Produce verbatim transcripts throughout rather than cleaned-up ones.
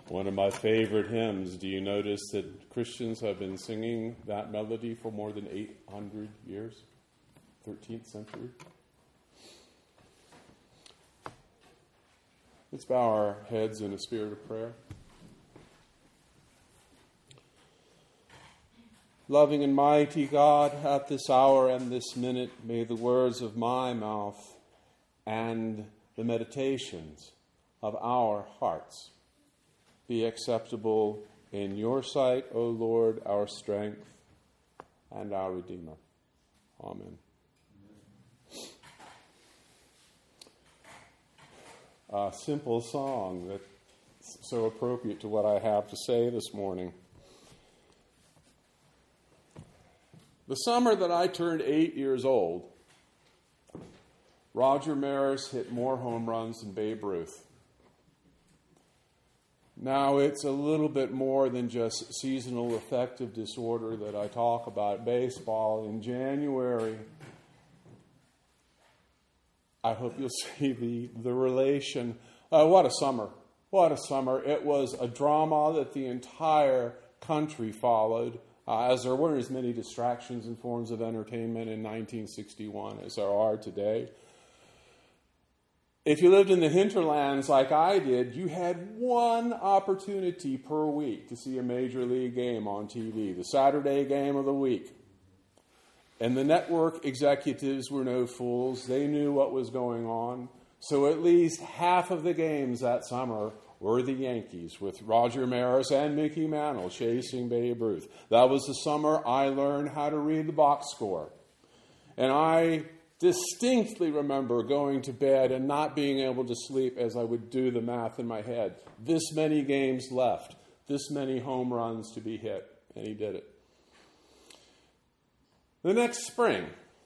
One of my favorite hymns. Do you notice that Christians have been singing that melody for more than eight hundred years? thirteenth century? Let's bow our heads in a spirit of prayer. Loving and mighty God, at this hour and this minute, may the words of my mouth and the meditations of our hearts be acceptable in your sight, O Lord, our strength and our Redeemer. Amen. A simple song that's so appropriate to what I have to say this morning. The summer that I turned eight years old, Roger Maris hit more home runs than Babe Ruth. Now, it's a little bit more than just seasonal affective disorder that I talk about baseball. In January, I hope you'll see the, the relation. Uh, what a summer. What a summer. It was a drama that the entire country followed, uh, as there weren't as many distractions and forms of entertainment in nineteen sixty-one as there are today. If you lived in the hinterlands like I did, you had one opportunity per week to see a major league game on T V, the Saturday game of the week. And the network executives were no fools. They knew what was going on. So at least half of the games that summer were the Yankees, with Roger Maris and Mickey Mantle chasing Babe Ruth. That was the summer I learned how to read the box score. And I distinctly remember going to bed and not being able to sleep as I would do the math in my head. This many games left, this many home runs to be hit, and he did it. The next spring,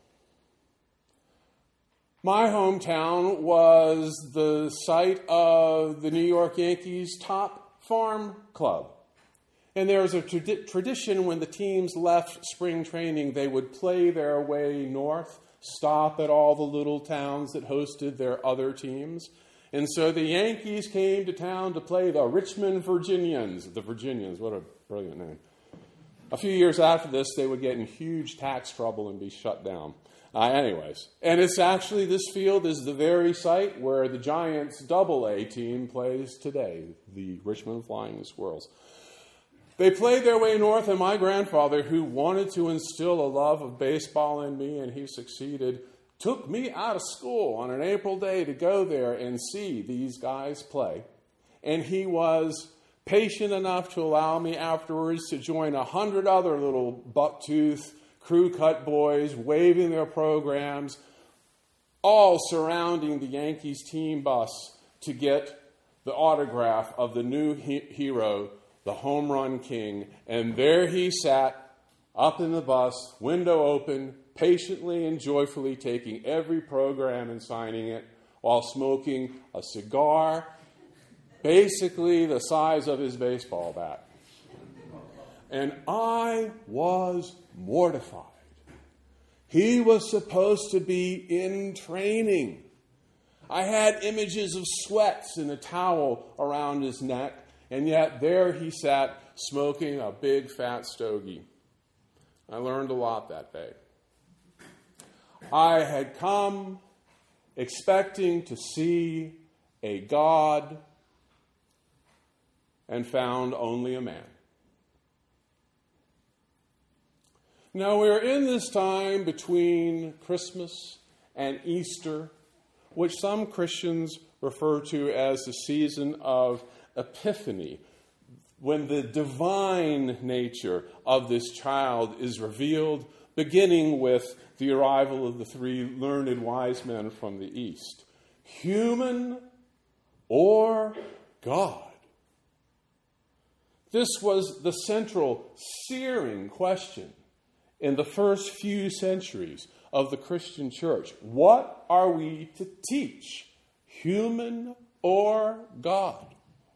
my hometown was the site of the New York Yankees' top farm club. And there was a trad- tradition when the teams left spring training, they would play their way north, stop at all the little towns that hosted their other teams. And so the Yankees came to town to play the Richmond Virginians. The Virginians, what a brilliant name. A few years after this, they would get in huge tax trouble and be shut down. Uh, anyways, and it's actually, this field is the very site where the Giants' double A team plays today, the Richmond Flying Squirrels. They played their way north, and my grandfather, who wanted to instill a love of baseball in me, and he succeeded, took me out of school on an April day to go there and see these guys play. And he was patient enough to allow me afterwards to join a hundred other little bucktooth crew-cut boys waving their programs, all surrounding the Yankees team bus to get the autograph of the new he- hero, the home run king. And there he sat, up in the bus, window open, patiently and joyfully taking every program and signing it while smoking a cigar, basically the size of his baseball bat. And I was mortified. He was supposed to be in training. I had images of sweats and a towel around his neck, and yet there he sat smoking a big fat stogie. I learned a lot that day. I had come expecting to see a God and found only a man. Now, we're in this time between Christmas and Easter, which some Christians refer to as the season of Epiphany, when the divine nature of this child is revealed, beginning with the arrival of the three learned wise men from the east. Human or God? This was the central, searing question in the first few centuries of the Christian church. What are we to teach? Human or God?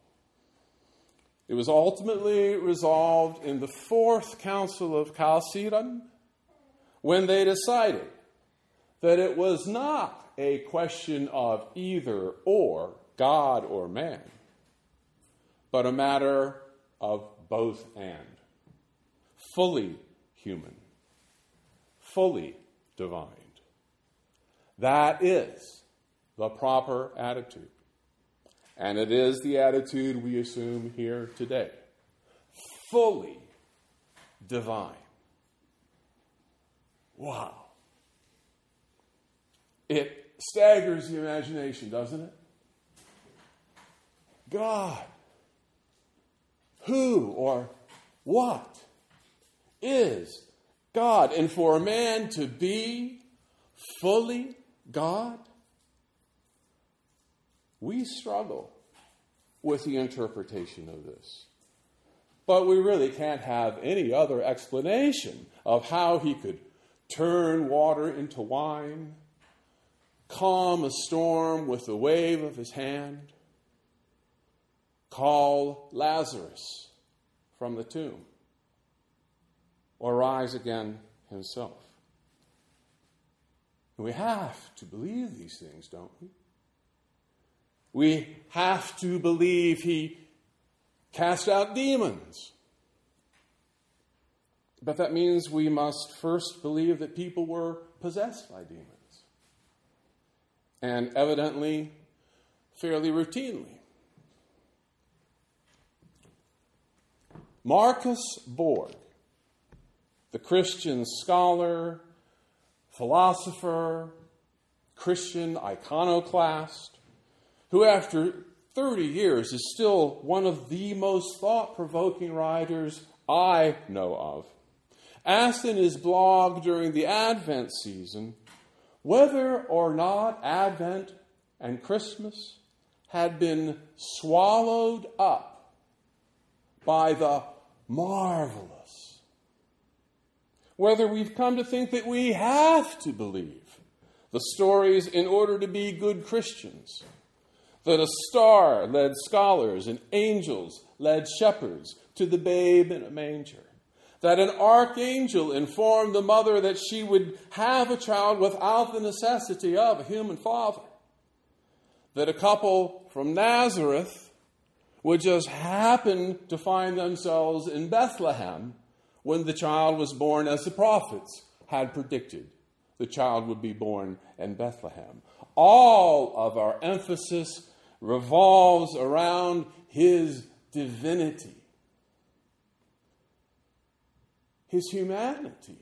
It was ultimately resolved in the Fourth Council of Chalcedon when they decided that it was not a question of either or, God or man, but a matter of both and. Fully human, fully divine. That is the proper attitude. And it is the attitude we assume here today. Fully divine. Wow. It staggers the imagination, doesn't it? God, who or what is God? And for a man to be fully God, we struggle with the interpretation of this. But we really can't have any other explanation of how he could turn water into wine, calm a storm with the wave of his hand, call Lazarus from the tomb, or rise again himself. We have to believe these things, don't we? We have to believe he cast out demons. But that means we must first believe that people were possessed by demons. And evidently, fairly routinely. Marcus Borg, the Christian scholar, philosopher, Christian iconoclast, who after thirty years is still one of the most thought-provoking writers I know of, asked in his blog during the Advent season whether or not Advent and Christmas had been swallowed up by the marvelous. Whether we've come to think that we have to believe the stories in order to be good Christians, that a star led scholars and angels led shepherds to the babe in a manger, that an archangel informed the mother that she would have a child without the necessity of a human father, that a couple from Nazareth would just happen to find themselves in Bethlehem when the child was born as the prophets had predicted. The child would be born in Bethlehem. All of our emphasis revolves around his divinity. His humanity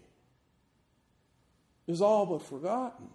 is all but forgotten.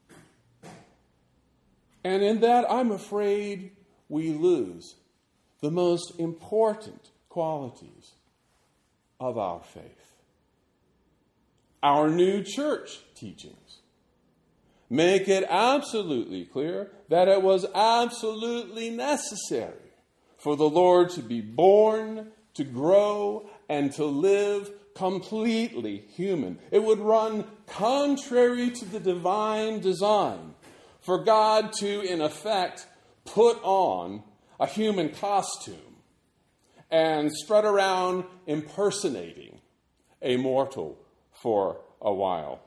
And in that, I'm afraid we lose the most important qualities of our faith. Our new church teachings make it absolutely clear that it was absolutely necessary for the Lord to be born, to grow, and to live completely human. It would run contrary to the divine design for God to, in effect, put on a human costume and strut around impersonating a mortal for a while.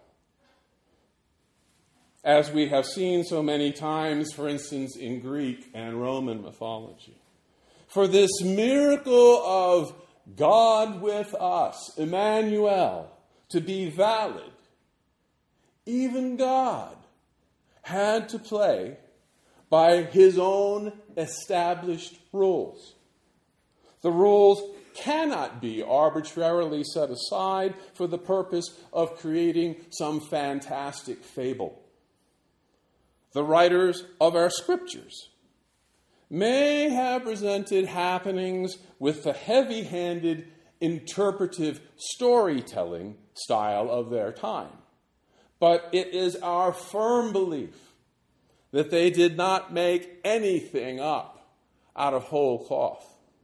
As we have seen so many times, for instance, in Greek and Roman mythology. For this miracle of God with us, Emmanuel, to be valid, even God had to play by his own established rules. The rules cannot be arbitrarily set aside for the purpose of creating some fantastic fable. The writers of our scriptures may have presented happenings with the heavy-handed, interpretive storytelling style of their time. But it is our firm belief that they did not make anything up out of whole cloth.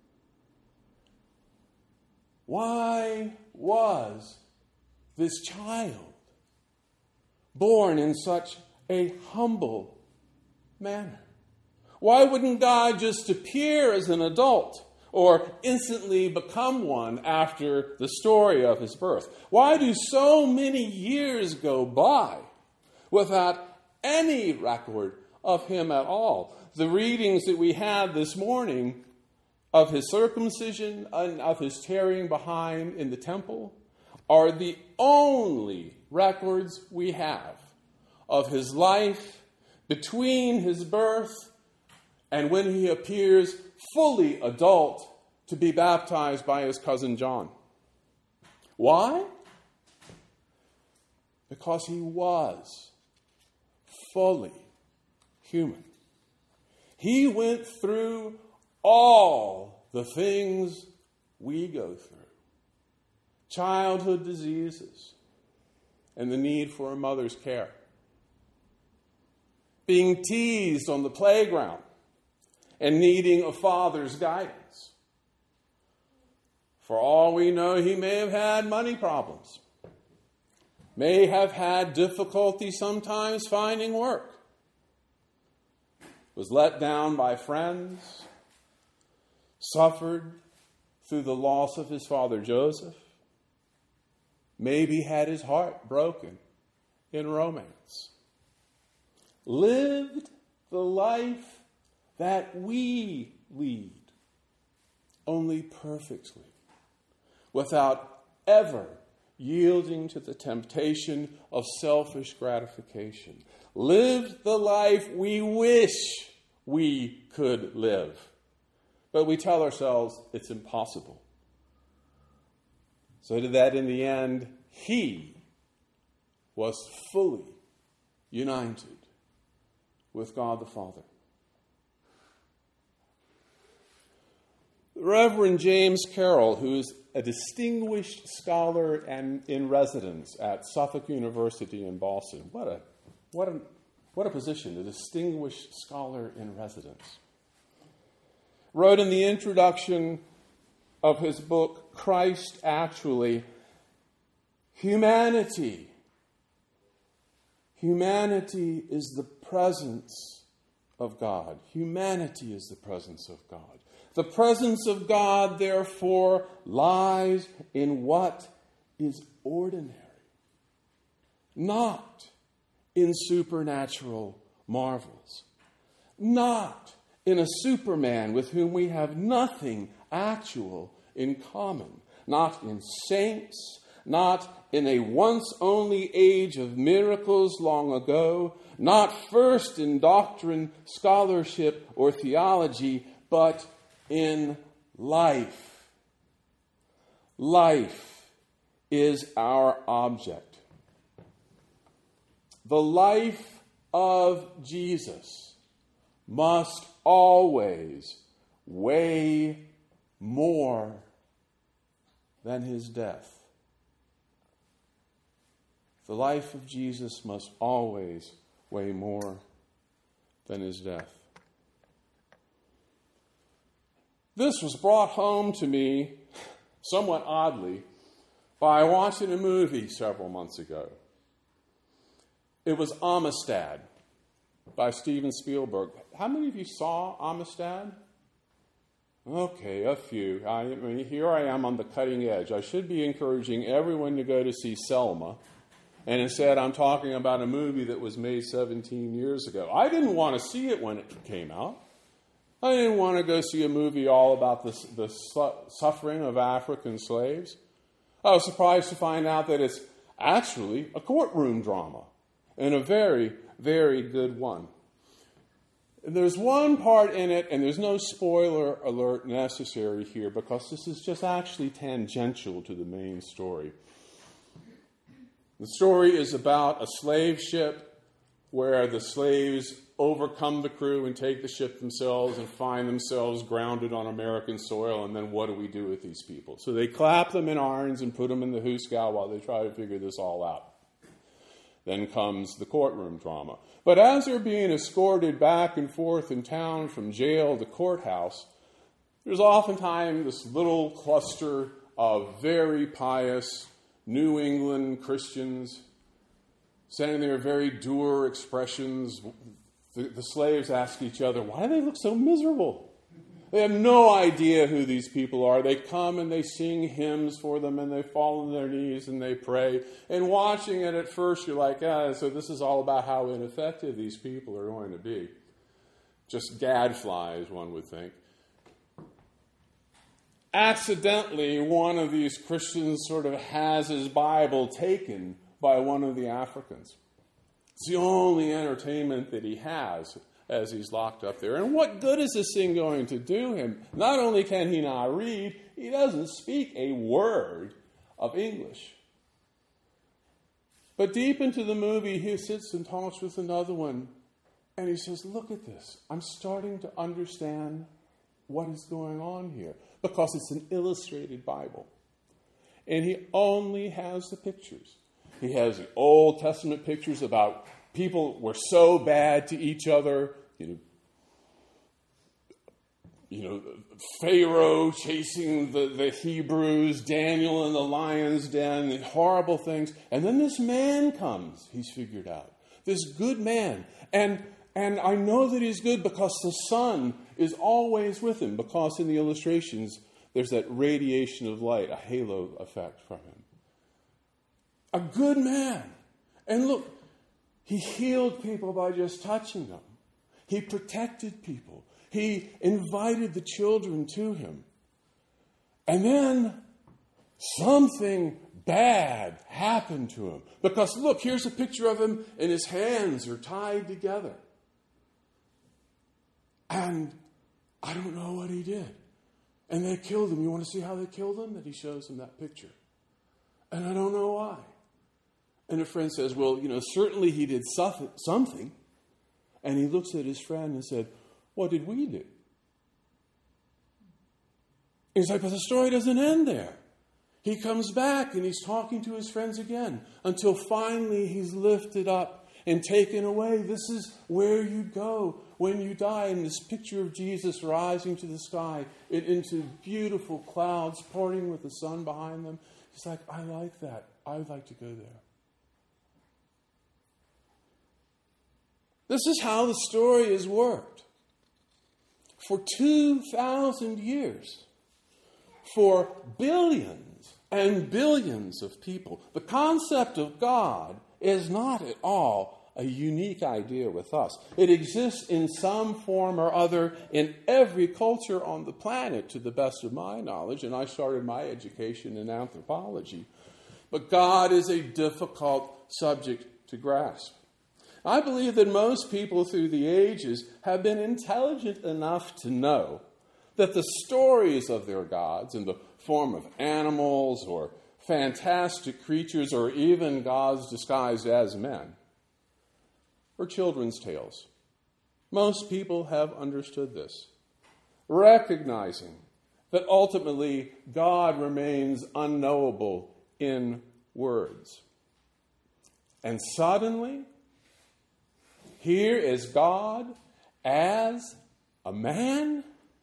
Why was this child born in such a humble manner? Why wouldn't God just appear as an adult or instantly become one after the story of his birth? Why do so many years go by without any record of him at all? The readings that we had this morning of his circumcision and of his tarrying behind in the temple are the only records we have of his life between his birth and when he appears fully adult to be baptized by his cousin John. Why? Because he was fully human. He went through all the things we go through. Childhood diseases and the need for a mother's care. Being teased on the playground and needing a father's guidance. For all we know, he may have had money problems. May have had difficulty sometimes finding work. Was let down by friends. Suffered through the loss of his father Joseph. Maybe had his heart broken in romance. Lived the life that we lead, only perfectly, without ever yielding to the temptation of selfish gratification. Lived the life we wish we could live, but we tell ourselves it's impossible. So that in the end, he was fully united with God the Father. Reverend James Carroll, who is a distinguished scholar and in residence at Suffolk University in Boston. What a, what a, what a position, a distinguished scholar in residence. Wrote in the introduction of his book, Christ Actually, humanity. Humanity is the presence of God. Humanity is the presence of God. The presence of God, therefore, lies in what is ordinary, not in supernatural marvels, not in a Superman with whom we have nothing actual in common, not in saints, not in a once-only age of miracles long ago, not first in doctrine, scholarship, or theology, but in life. Life is our object. The life of Jesus must always weigh more than his death. The life of Jesus must always weigh more than his death. This was brought home to me, somewhat oddly, by watching a movie several months ago. It was Amistad by Steven Spielberg. How many of you saw Amistad? Okay, a few. I, I mean, here I am on the cutting edge. I should be encouraging everyone to go to see Selma. And instead, I'm talking about a movie that was made seventeen years ago. I didn't want to see it when it came out. I didn't want to go see a movie all about the, the su- suffering of African slaves. I was surprised to find out that it's actually a courtroom drama, and a very, very good one. And there's one part in it, and there's no spoiler alert necessary here, because this is just actually tangential to the main story. The story is about a slave ship where the slaves overcome the crew and take the ship themselves and find themselves grounded on American soil, and then what do we do with these people? So they clap them in irons and put them in the hoosegow while they try to figure this all out. Then comes the courtroom drama. But as they're being escorted back and forth in town from jail to courthouse, there's oftentimes this little cluster of very pious New England Christians saying their very dour expressions. The, the slaves ask each other, why do they look so miserable? They have no idea who these people are. They come and they sing hymns for them, and they fall on their knees and they pray. And watching it at first, you're like, ah, so this is all about how ineffective these people are going to be. Just gadflies, one would think. accidentally, one of these Christians sort of has his Bible taken by one of the Africans. It's the only entertainment that he has as he's locked up there. And what good is this thing going to do him? Not only can he not read, he doesn't speak a word of English. But deep into the movie, he sits and talks with another one, and he says, look at this. I'm starting to understand what is going on here, because it's an illustrated Bible. And he only has the pictures. He has the Old Testament pictures about people were so bad to each other, you know, you know, Pharaoh chasing the, the Hebrews, Daniel in the lion's den, and horrible things. And then this man comes, he's figured out. This good man. And and I know that he's good because the sun is always with him, because in the illustrations there's that radiation of light, a halo effect from him. A good man. And look, he healed people by just touching them. He protected people. He invited the children to him. And then something bad happened to him. Because look, here's a picture of him and his hands are tied together. And I don't know what he did. And they killed him. You want to see how they killed him? That he shows him that picture. And I don't know why. And a friend says, well, you know, certainly he did something. And he looks at his friend and said, what did we do? And he's like, but the story doesn't end there. He comes back and he's talking to his friends again until finally he's lifted up and taken away. This is where you go when you die. And this picture of Jesus rising to the sky into beautiful clouds parting with the sun behind them. He's like, I like that. I would like to go there. This is how the story has worked. For two thousand years, for billions and billions of people, the concept of God is not at all a unique idea with us. It exists in some form or other in every culture on the planet, to the best of my knowledge, and I started my education in anthropology. But God is a difficult subject to grasp. I believe that most people through the ages have been intelligent enough to know that the stories of their gods in the form of animals or fantastic creatures or even gods disguised as men are children's tales. Most people have understood this, recognizing that ultimately God remains unknowable in words. And suddenly, here is God as a man.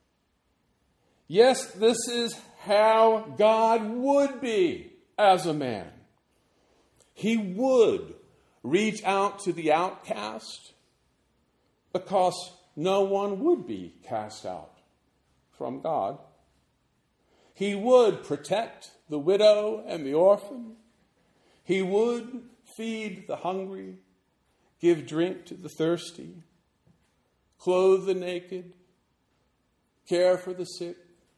Yes, this is how God would be as a man. He would reach out to the outcast because no one would be cast out from God. He would protect the widow and the orphan. He would feed the hungry, give drink to the thirsty, clothe the naked, care for the sick,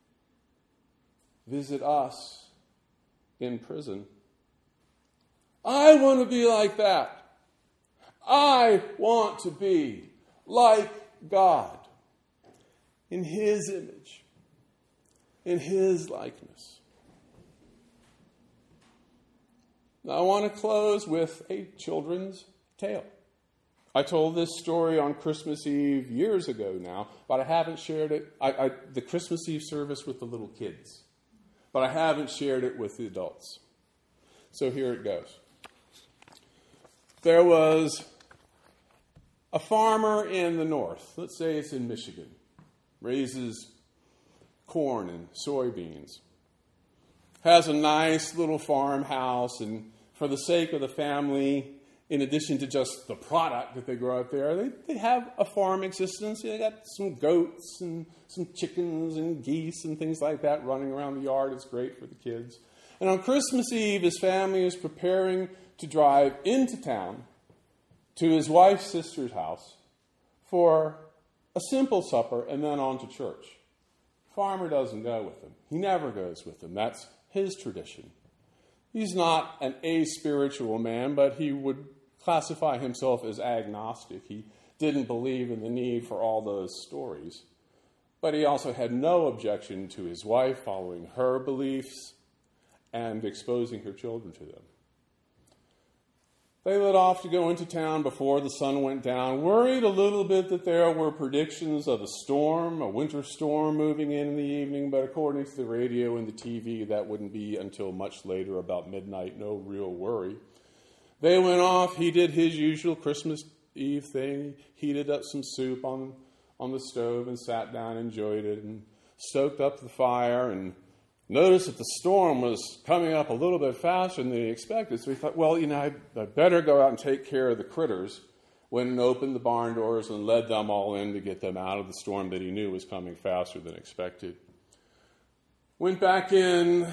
visit us in prison. I want to be like that. I want to be like God, in His image, in His likeness. Now I want to close with a children's tale. I told this story on Christmas Eve years ago now, but I haven't shared it, I, I, the Christmas Eve service with the little kids, but I haven't shared it with the adults. So here it goes. There was a farmer in the north, let's say it's in Michigan, raises corn and soybeans, has a nice little farmhouse, and for the sake of the family, in addition to just the product that they grow out there, they, they have a farm existence. They got some goats and some chickens and geese and things like that running around the yard. It's great for the kids. And on Christmas Eve, his family is preparing to drive into town to his wife's sister's house for a simple supper and then on to church Farmer doesn't go with them. He never goes with them. That's his tradition. He's not an aspiritual man, but he would classify himself as agnostic. He didn't believe in the need for all those stories. But he also had no objection to his wife following her beliefs and exposing her children to them. They lit off to go into town before the sun went down, worried a little bit that there were predictions of a storm, a winter storm moving in in the evening, but according to the radio and the T V, that wouldn't be until much later, about midnight, no real worry. They went off. He did his usual Christmas Eve thing, heated up some soup on, on the stove and sat down and enjoyed it and stoked up the fire and noticed that the storm was coming up a little bit faster than he expected. So he thought, well, you know, I'd, I'd better go out and take care of the critters. Went and opened the barn doors and led them all in to get them out of the storm that he knew was coming faster than expected. Went back in,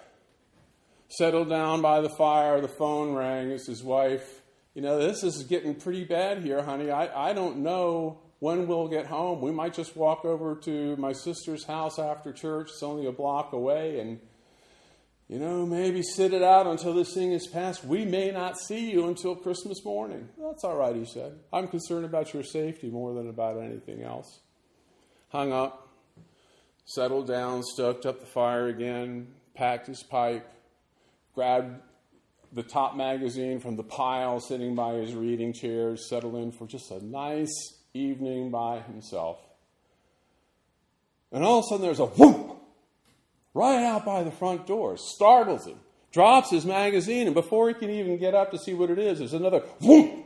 settled down by the fire. The phone rang. It's his wife. You know, this is getting pretty bad here, honey. I, I don't know when we'll get home. We might just walk over to my sister's house after church. It's only a block away. And, you know, maybe sit it out until this thing is past. We may not see you until Christmas morning. That's all right, he said. I'm concerned about your safety more than about anything else. Hung up, settled down, stoked up the fire again, packed his pipe, grabbed the top magazine from the pile sitting by his reading chair, settled in for just a nice evening by himself. And all of a sudden there's a whoop right out by the front door. Startles him. Drops his magazine, and before he can even get up to see what it is, there's another whoop.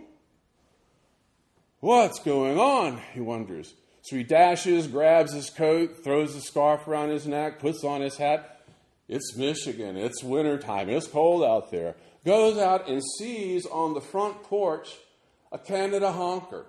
What's going on? He wonders. So he dashes, grabs his coat, throws the scarf around his neck, puts on his hat. It's Michigan. It's wintertime. It's cold out there. Goes out and sees on the front porch a Canada honker.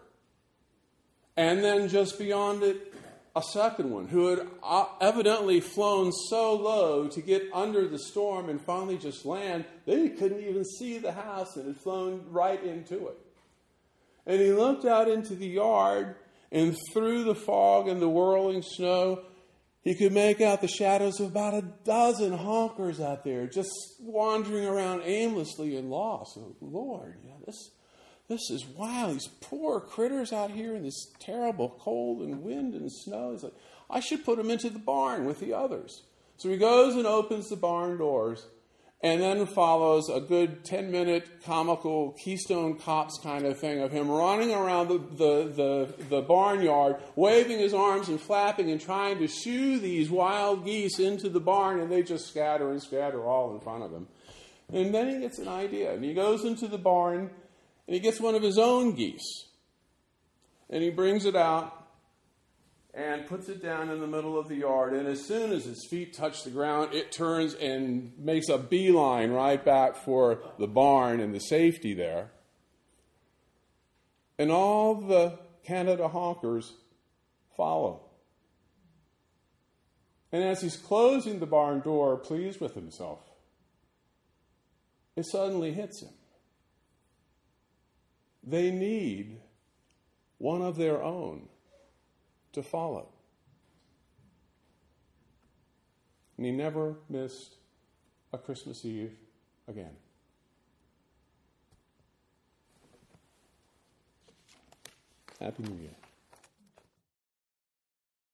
And then just beyond it, a second one who had evidently flown so low to get under the storm and finally just land, they couldn't even see the house and had flown right into it. And he looked out into the yard, and through the fog and the whirling snow, he could make out the shadows of about a dozen honkers out there, just wandering around aimlessly and lost. Oh, Lord, yeah, this... This is wild. These poor critters out here in this terrible cold and wind and snow. He's like, I should put them into the barn with the others. So he goes and opens the barn doors, and then follows a good ten-minute comical Keystone Cops kind of thing of him running around the, the, the, the barnyard, waving his arms and flapping and trying to shoo these wild geese into the barn, and they just scatter and scatter all in front of him. And then he gets an idea, and he goes into the barn, and he gets one of his own geese, and he brings it out and puts it down in the middle of the yard. And as soon as its feet touch the ground, it turns and makes a beeline right back for the barn and the safety there. And all the Canada honkers follow. And as he's closing the barn door, pleased with himself, it suddenly hits him. They need one of their own to follow. And he never missed a Christmas Eve again. Happy New Year.